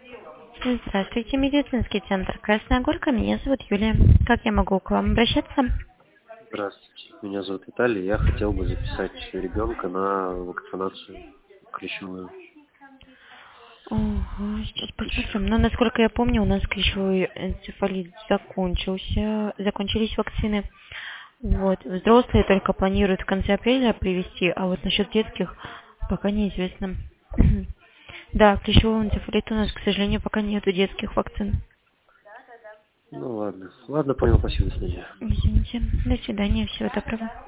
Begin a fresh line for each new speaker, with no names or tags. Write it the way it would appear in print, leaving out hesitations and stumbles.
Здравствуйте, медицинский центр Красная Горка. Меня зовут Юлия. Как я могу к вам обращаться?
Здравствуйте, меня зовут Виталий. Я хотел бы записать ребенка на вакцинацию клещевую.
Ого, сейчас
От
посмотрим.
клеща.
Но, насколько я помню, у нас клещевой энцефалит закончился. Закончились вакцины. Вот. Взрослые только планируют в конце апреля привезти, а вот насчет детских пока неизвестно. Да, клещевого энцефалита у нас, к сожалению, пока нету детских вакцин.
Ну ладно. Ладно, понял, спасибо, до свидания.
Извините. До свидания. Всего доброго.